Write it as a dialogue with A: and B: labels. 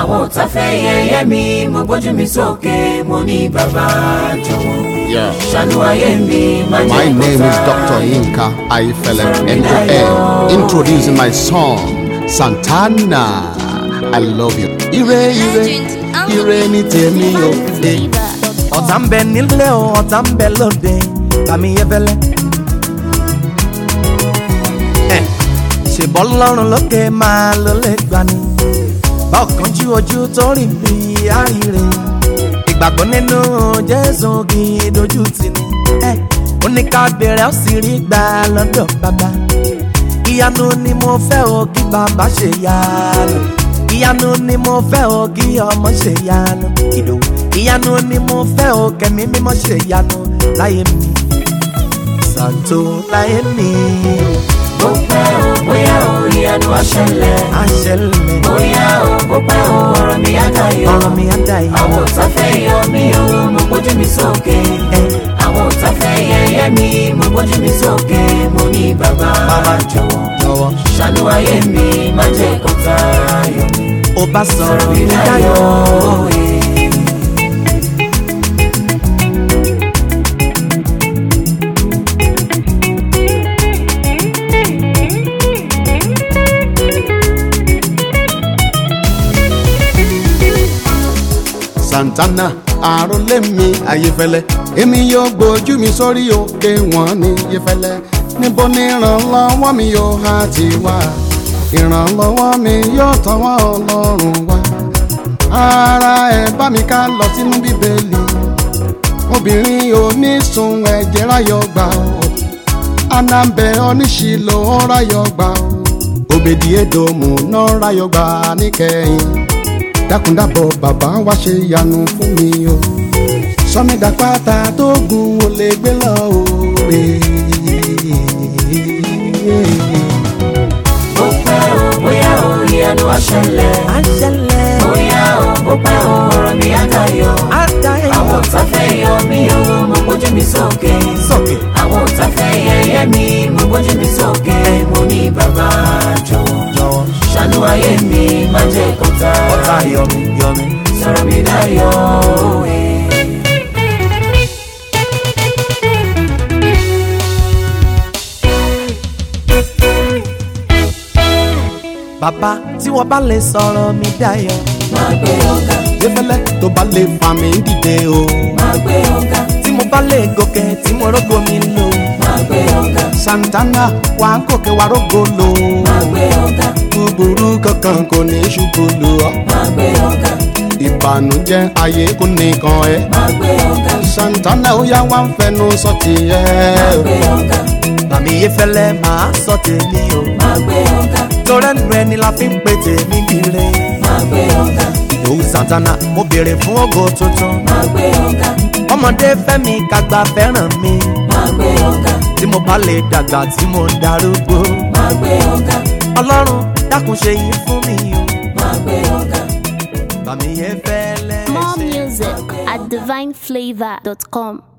A: àwọn ọ̀tá fẹ́ yẹ̀yẹ́ mi mo gbójú mi sókè mo ní bàbá jọ̀wọ́. Ṣàánú ayé mi má jẹ́ kó tán.
B: My name is Dr. Yinka Ayefele MON. Introducing my song Santana. I love you. Ire ire ire ni tèmi o.
C: Ọ̀tá ń bẹ nílé o, ọ̀tá ń bẹ lóde, Bàmí Ayefele. Ṣèbọ́ lọ́rùn lókè máa ló lè gbani. Bá ọ̀kánjú ojú tó rí bí àríre. Ìgbàgbọ́ nínú Jésù kì í dojú tì ní. Ó ní ká bèrè ó sì rí gbà lọ́dọ̀ bàbá. Ìyanu ni mo fẹ́ o kí bàbá ṣe yanu. Ìyanu ni mo fẹ́ o kí ọmọ ṣe yanu. Ìdòwú. Ìyanu ni mo fẹ́ o kẹ̀mí mímọ́ ṣe yanu láyé mi. Santo láyé mi.
A: Bó pẹ́ o bóyá o ìyanu á ṣẹlẹ̀. Bóyá o bó pẹ́ o ọ̀rọ̀ mi á dayọ̀. Àwọn ọ̀tá fẹ́ yọ mí o mo gbójú mi sókè. Àwọn ọ̀tá fẹ́ yẹ̀yẹ́ mi mo gbójú mi sókè mo ní bàbá jọ̀wọ́. Ṣàánú ayé mi má jẹ́ kó tayọ̀ mi.
C: Ó bá sọ̀rọ̀ mi dayọ̀.
B: Santana àròlé mi Ayefele. Èmi yóò gbójú mi sórí òkè wọn ní Ayefele. Níbo ni ìrànlọ́wọ́ mi yóò há ti wá? Ìrànlọ́wọ́ mi yóò tọwọ́ Ọlọ́run wá. Ara ẹ̀ bá mi ká lọ sínú Bíbélì. Obìnrin onísun ẹ̀jẹ̀ ráyọ̀ gbà ó. Anambẹ oníṣìlò ráyọ̀ gbà ó. Obedi-Edomu náà ráyọ̀ gbà níkẹyìn. Dákúndábọ̀ bàbá wá ṣe ìyanu fún mi o. Sọ́mídà pátá tó gùn ò lè gbé lọ o.
A: Bó pẹ́ o bóyá o ìyanu á ṣẹlẹ̀. Bóyá o bó pẹ́ o ọ̀rọ̀ mi á dayọ̀. Àwọn ọ̀tá fẹ́ yọ mí o mo gbójú mi sókè. Àwọn ọ̀tá fẹ́ yẹ̀yẹ́ mi mo gbójú mi sókè mo ní bàbá jọ̀wọ́. Ṣàánú ayé mi má jẹ́ kó tayọ̀.
C: Ọ̀tá yọ mí.
A: Sọ̀rọ̀ mi dayọ̀.
C: Bàbá tí wọ́n bá lè sọ̀rọ̀ mi dayọ̀.
A: Máa gbé ọ̀gá.
B: Ayefele tó bá lè fà mí dìde o.
A: Máa gbé ọ̀gá.
C: Tí mo bá lè gòkè tí mo rógbó mi lò.
A: Máa gbé ọ̀gá.
B: Santana wà ń gòkè wà rógbó lò.
A: Máa gbé ọ̀gá.
B: Búburú kankan kò ní ṣubú lù ọ́.
A: Máa gbé ọ̀gá.
B: Ìbànújẹ́ ayé kò nìkan ẹ.
A: Máa gbé ọ̀gá.
B: Santana ó yá wá ń fẹnu sọ ti ẹ.
A: Máa gbé ọ̀gá.
C: Bàmí Ayefele máa sọ tèmi o.
A: Máa gbé ọ̀gá.
C: Torẹ́nu ẹni la fi ń pè tèmi kiri.
A: Máa gbé ọ̀gá.
C: Ìdòwú Santana mo béèrè fún ògo tuntun.
A: Máa gbé ọ̀gá.
C: Ọmọdé fẹ́ mi kàgbà fẹ́ràn mi.
A: Máa gbé ọ̀gá.
C: Tí mo bá lè dàgbà tí mo ń darúgbó.
A: Máa gbé ọ̀gá.
C: Ọlọ́run dákun ṣe yìí fún mi o.
A: Máa gbé ọ̀gá.
C: Bàmí Ayefele.
D: More music at divineflavor.com.